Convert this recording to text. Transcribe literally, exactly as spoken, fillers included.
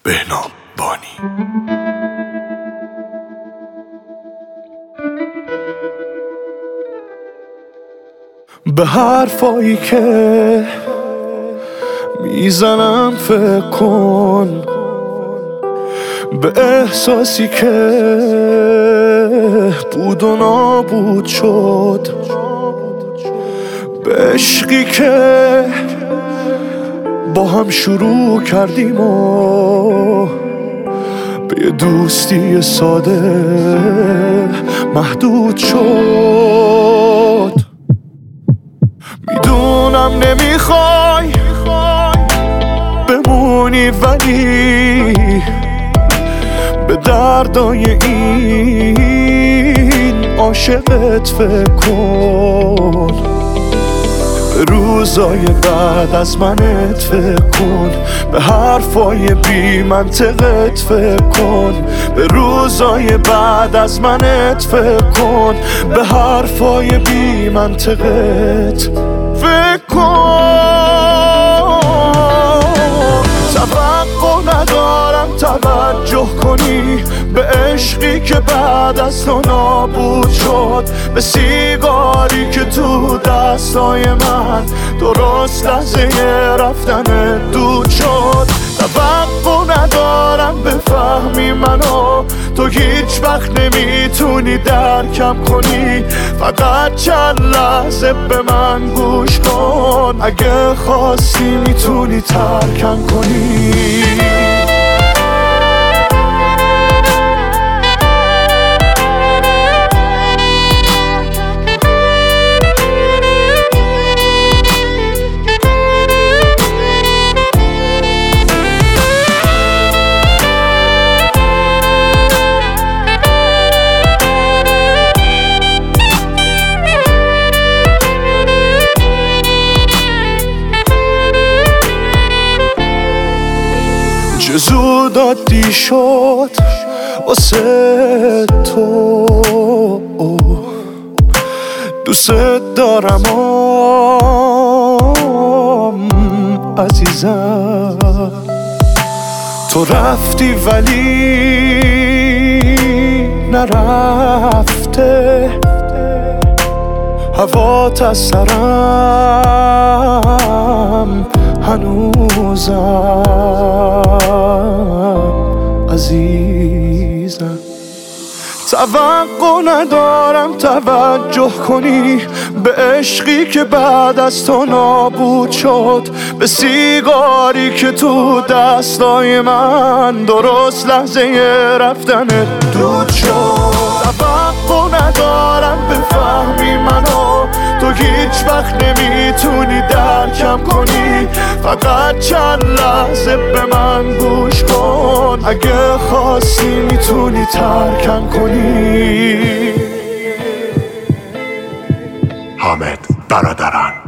بهنام بانی. به حرفایی که میزنم فکر کن، به احساسی که بود و نابود شد، به عشقی که با هم شروع کردیم و به یه دوستی ساده محدود شد. میدونم نمیخوای بمونی، ولی به دردای این عاشقت فکر کن، به روزای بعد از منت فکر کن، به حرفای بی منطقت فکر کن، به روزای بعد از منت فکر کن، به حرفای بی منطقت فکر کن. توقع ندارم توجه کنی به عشقی که بعد از تو نابود شد، به سیگاری که تو دستای من درست لحظه رفتن دود شد. توقع ندارم بفهمی منو، تو هیچ وقت نمیتونی درکم کنی، فقط چند لحظه به من گوش کن، اگه خواستی میتونی ترکم کنی. چه زود عادی شد واسه تو، دوست دارم آم عزیزم. تو رفتی ولی نرفته، هوات از سرم هنوزم عزیزم. توقع ندارم توجه کنی به عشقی که بعد از تو نابود شد، به سیگاری که تو دستای من درست لحظه رفتن دود شد. توقع ندارم بفهمی منو، تو هیچ وقت نمیتونی درکم کنی، فقط چند لحظه به من گوش کن، اگه خواستی میتونی ترکم کنی. حامد برادران.